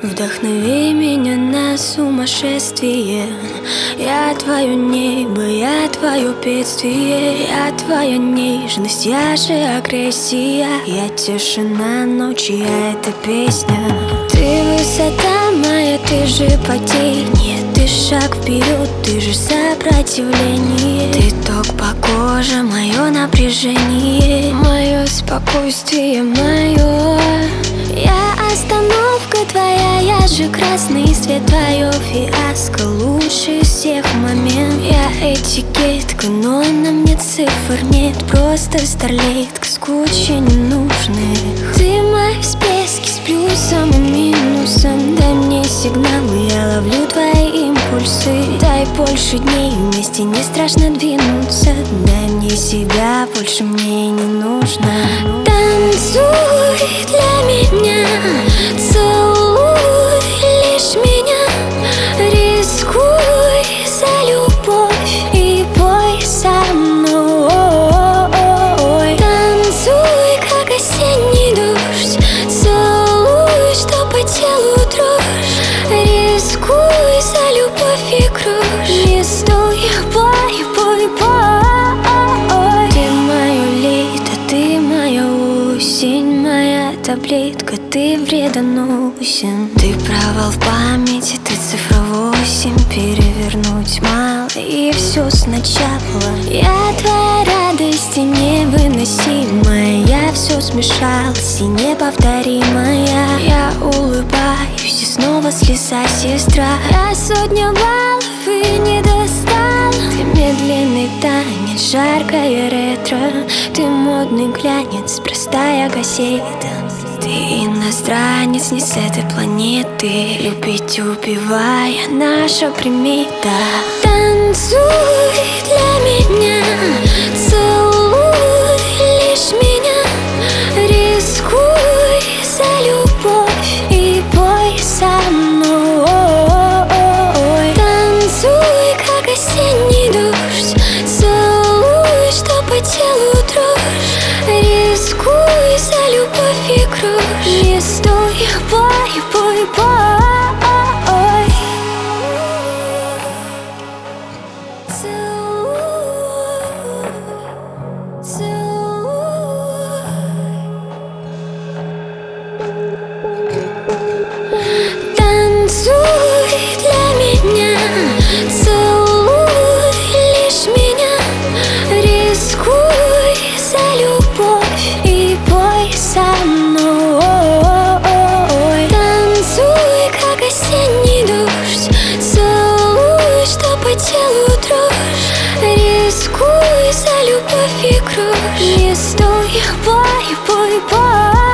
Вдохнови меня на сумасшествие. Я твое небо, я твое бедствие. Я твоя нежность, я же агрессия. Я тишина ночи, я эта песня. Ты высота моя, ты же падение. Ты шаг вперед, ты же сопротивление. Ты ток по коже, мое напряжение. Мое спокойствие, мое. Я остановка твоя, я же красный свет. Твое фиаско лучше всех момент. Я этикетка, но на мне цифр нет. Просто старлетка с кучей ненужных. Ты мой в списке с плюсом и минусом. Дай мне сигналы, я ловлю твои импульсы. Дай больше дней, вместе не страшно двинуться. Дай мне себя, больше мне не нужно. Танцуй для меня, целуй лишь меня. Рискуй за любовь и бой со мной. Танцуй, как осенний дождь. Целуй, что по телу дрожь. Рискуй за любовь и кровь. Не стой, бой, бой, бой. Ты мое лето, ты моя осень, моя таблетка, ты вредоносен. Ты провал в памяти, ты цифра 8. Перевернуть мало и все сначала. Я твоя радость и невыносимая. Я все смешалась и неповторимая. Я улыбаюсь и снова слеза, сестра. Я сотню баллов и не достала. Ты медленный танец, жаркое ретро. Ты модный глянец, простая газета. Ты иностранец, не с этой планеты. Любить убивая, наша примета. Танцуй для меня, целуй лишь меня. Рискуй за любовь и бой со мной. Танцуй, как осенний дождь. Целуй, что по телу дрожь. Рискуй за любовь и кровь. Не стой, бой, бой, бой. Танцуй для меня, целуй лишь меня. Рискуй за любовь и бой со мной. Танцуй, как осенний дождь. Целуй, что по телу дрожь. Рискуй за любовь и кровь. Не стой, бой, бой, бой.